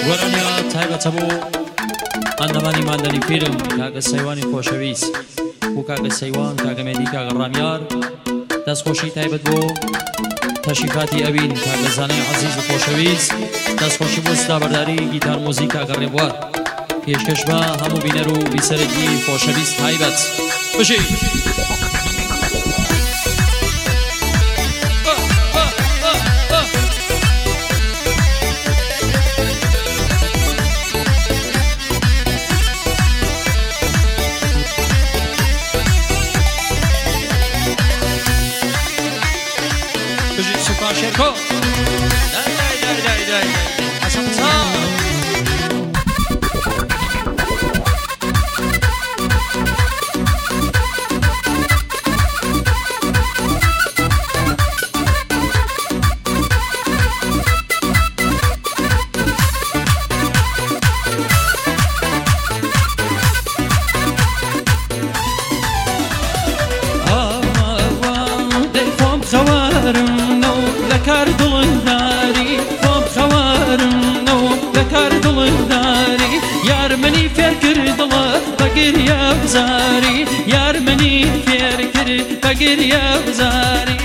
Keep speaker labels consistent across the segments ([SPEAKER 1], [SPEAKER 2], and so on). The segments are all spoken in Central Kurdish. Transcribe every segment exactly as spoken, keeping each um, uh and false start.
[SPEAKER 1] وەرانیا تایبەتە بۆ ئەندەمانی ماندنی پیرم کاگە سەیوانی خۆشەویست بۆ کاگە سەیوان کاگە مێدی کاگە ڕامیار دەستخۆشی تایبەت بۆ تەشریفاتی ئەوین کاگە زانەی عەزیز و خۆشەویست دەستخۆشی بۆ ستابەرداری گیتار مۆزیک کاگە ڕێبوار پێشکەش بە هەموو بینەر و بیسەرەکی خۆشەویست تایبەت بژی شركو داي داي داي داي داي حسن صار مني فكر ضل فقر يا وزاري يار مني فكر فقر يا وزاري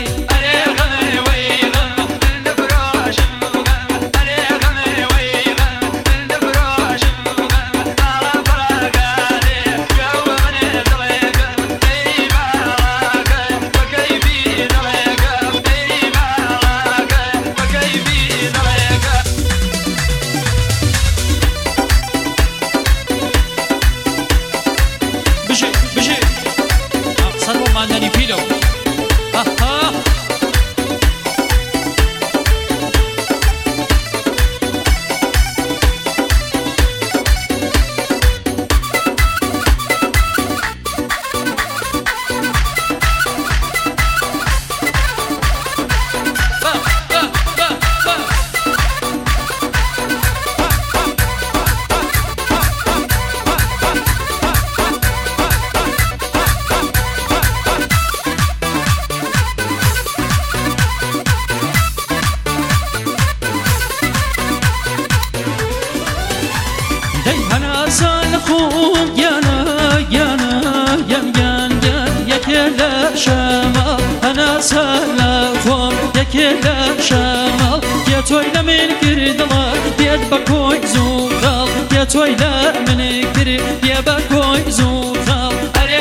[SPEAKER 1] كلا شمال يا تويلا من كردلا يا بكوي زوخال يا تويلا من كرد يا بكوي زوخال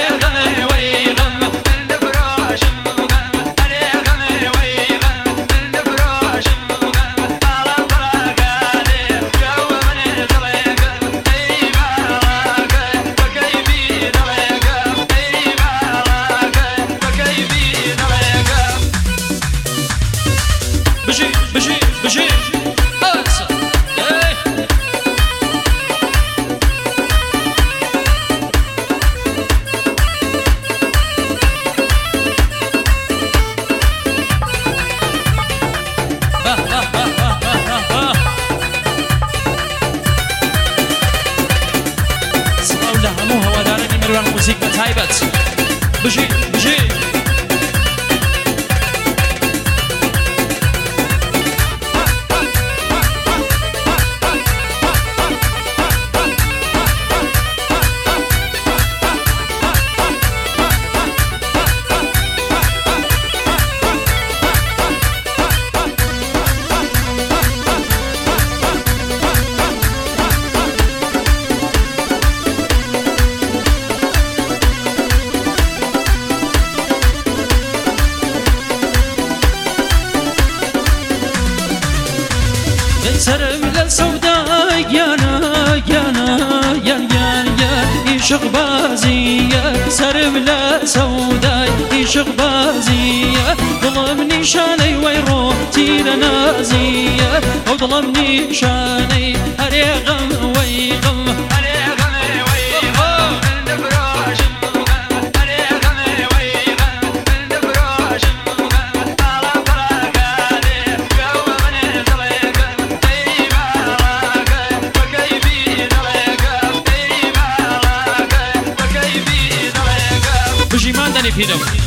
[SPEAKER 1] موسيقى تايبت بجي بجي سرم للسوداء يانا يانا يان يان يان يشق بازية سرم للسوداء يشق بازية ظلمني شاني ويروح تير نازية أو ظلمني شاني أريغم ويغم Hit him.